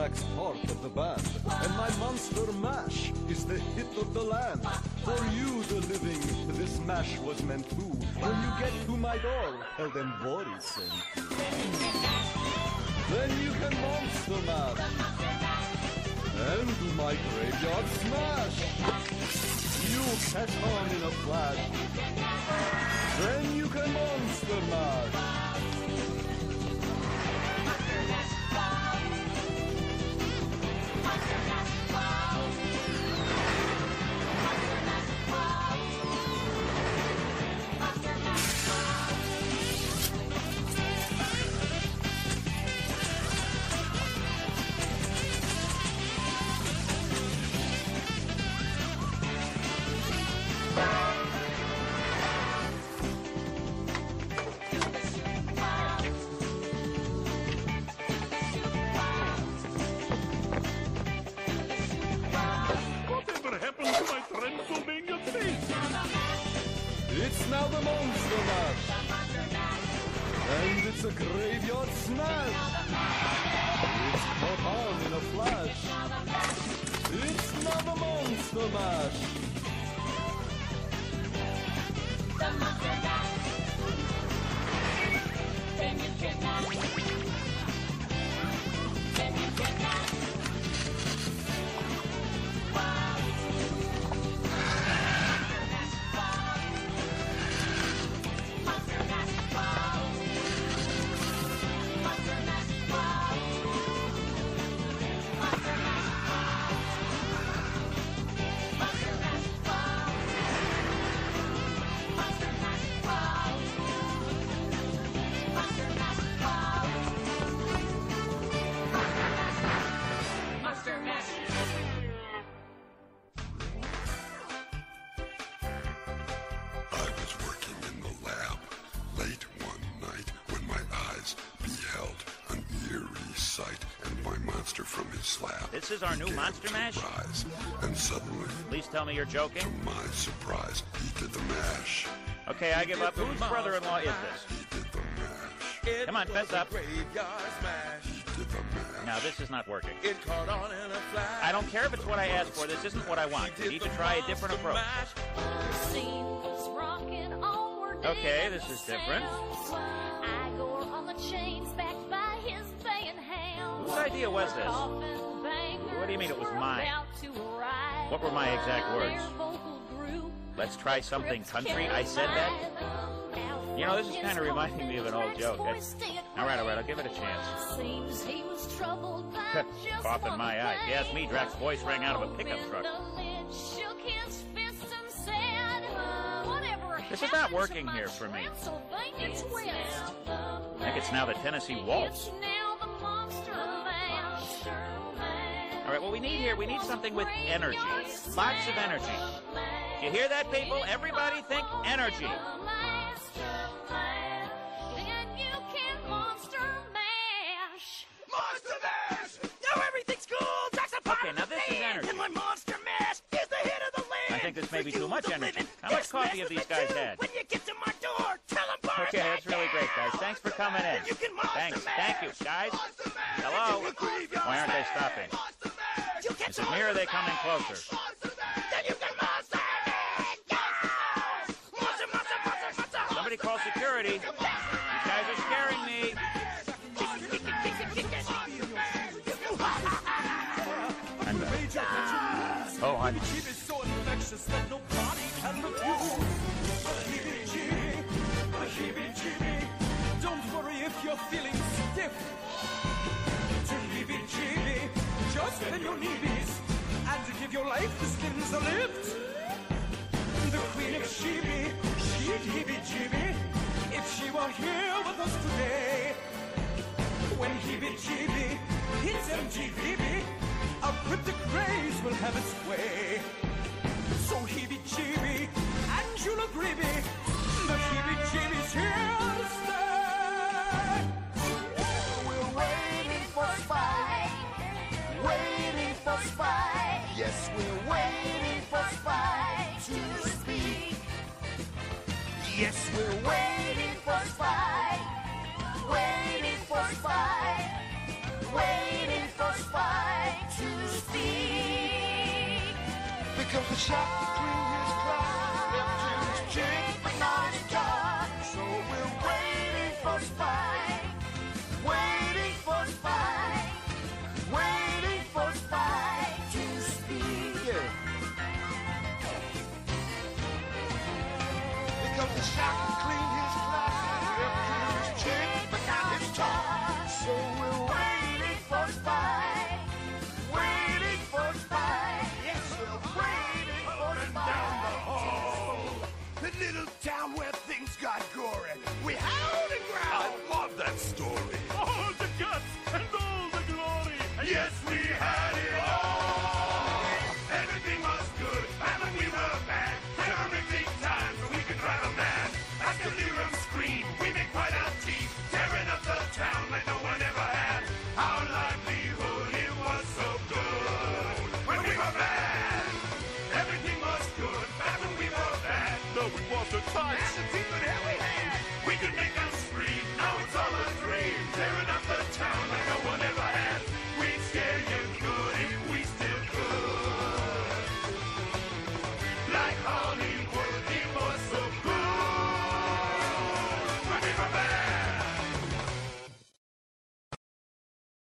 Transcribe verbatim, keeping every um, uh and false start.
Drax part of the band, and my Monster Mash is the hit of the land. For you, the living, this mash was meant to. When you get to my door, tell them Boris sent you. Then you can Monster Mash and do my Graveyard Smash. You catch on in a flash. Then you can Monster Mash. It's now the Monster Mash, and it's a Graveyard Smash. It's caught on in a flash. It's now the Monster Mash. The Monster Mash. Then you cannot. Then you cannot. From his slab. This is our new Monster Mash? Rise, and suddenly, please tell me you're joking. To my surprise, he did the mash. Okay, I give up. Whose brother-in-law is this? He did the mash. Come on, fess up. He did the mash. Now, this is not working. It caught on in a flash. I don't care if it's what I asked for. This isn't what I want. We need to try a different approach. Okay, this is different. Whose idea was this? What do you mean it was mine? What were my exact words? Let's try something country? I said that? You know, this is kind of reminding me of an old joke. It's... All right, all right, I'll give it a chance. Cough in my eye. If you ask me, Drax's voice rang out of a pickup truck. This is not working here for me. I think it's now the Tennessee Waltz. All right, what we need here, we need something with energy. Lots of energy. Do you hear that, people? Everybody think energy. Monster Mash! Now everything's cool! Drax a Okay, now this is energy. And my Monster Mash is the hit of the land! I think this may be too much energy. How much coffee have these guys had? When you get to my door, tell them Boris. Okay, that's really great, guys. Thanks for coming in. Thanks. Thank you, guys. Hello? Why aren't they stopping? Is it me or are they coming closer? Somebody call security. You guys are scaring me. I'm back. Oh, I'm... Don't worry if you're feeling stiff. To heebie-jeebie, just bend your knees and give your life the skins a lift. The Queen of Sheeby, she'd heebie-jeebie if she were here with us today. When heebie-jeebie hits M G V B, a cryptic race will have its way. So heebie-jeebie, and you'll agree me, the heebie-jeebies here to stay. We're waiting for Spike, waiting for Spike. Yes, we're waiting for Spike to speak. Yes, we're waiting for Spike, waiting for Spike, waiting for Spike. speak. Because the shot clean his clock, left his chick but not his job. So we're waiting for Spike, waiting for Spike, waiting for Spike to speak. Yeah. Because the shot clean